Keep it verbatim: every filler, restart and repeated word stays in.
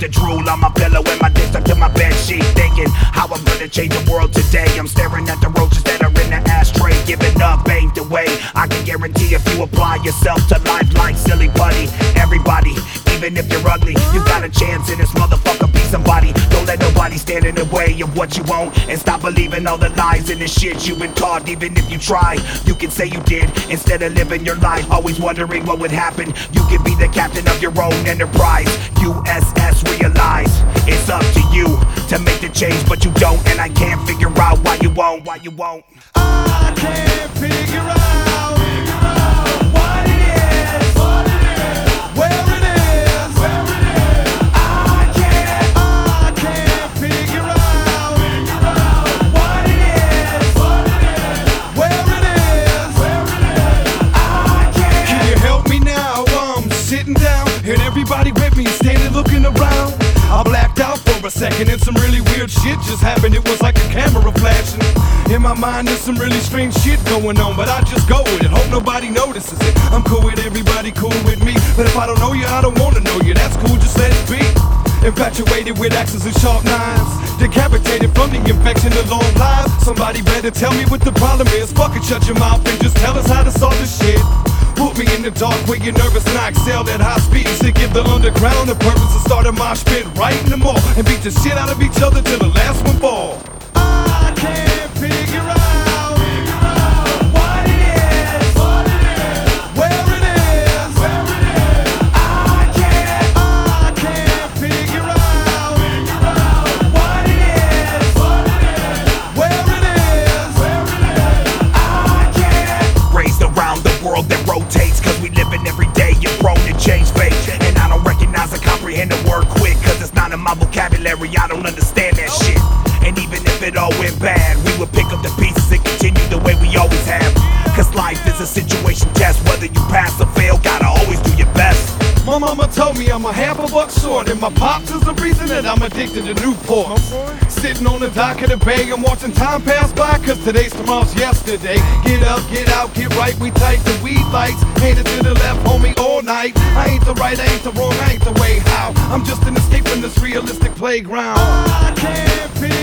the drool on my pillow and my dick stuck to my bed sheet, thinking how I'm gonna change the world today. I'm staring at the roaches that are in the ashtray. Giving up ain't the way. I can guarantee if you apply yourself to life like silly putty, everybody, even if you're ugly, you got a chance in this motherfucker. Be somebody. Don't let nobody stand in the way of what you want, and stop believing all the lies and the shit you've been taught. Even if you try, you can say you did instead of living your life always wondering what would happen. You can be the captain of your own enterprise. U S S realize it's up to you to make the change, but you don't, and I can't figure out why you won't. Why you won't? I can't figure out, figure out what it is, what it is, where it is, where it is. I can't, I can't figure out, figure out what it is, what it is, where it is, where it is. I can't. Can you help me now? I'm sitting down and everybody with me standing looking around. I blacked out for a second and some really weird shit just happened. It was like a camera flashing. In my mind there's some really strange shit going on, but I just go with it, hope nobody notices it. I'm cool with everybody, cool with me, but if I don't know you, I don't wanna know you. That's cool, just let it be. Infatuated with axes and sharp knives, decapitated from the infection of long lives. Somebody better tell me what the problem is. Fuck it, shut your mouth and just tell us how to solve this shit. Put me in the dark where you're nervous and I excel at high speeds to give the underground the purpose to start a mosh pit right in the mall and beat the shit out of each other till the last one fall. I can't figure out, figure out what it is, what it is, where it is, where it is. I can't, I can't figure out, figure out what it is, what it is, where it is, where it is. I can't. Raised around the world that rotates, cause we living every day and prone to change fate. And I don't recognize or comprehend the word quit, cause it's not in my vocabulary, I don't understand that shit. And even if it all went bad, we would pick up the pieces and continue the way we always have. Cause life is a situation test, whether you pass or fail, gotta always do your best. My mama told me I'm a half a buck short, and my pops is the reason that I'm addicted to Newport. Sitting on the dock of the bay, I'm watching time pass by, cause today's tomorrow's yesterday. Get up, get out, get right, we tight the weed lights, headed to the left, homie, all night. I ain't the right, I ain't the wrong, I ain't the way how. I'm just an escape from this realistic playground. I can't feel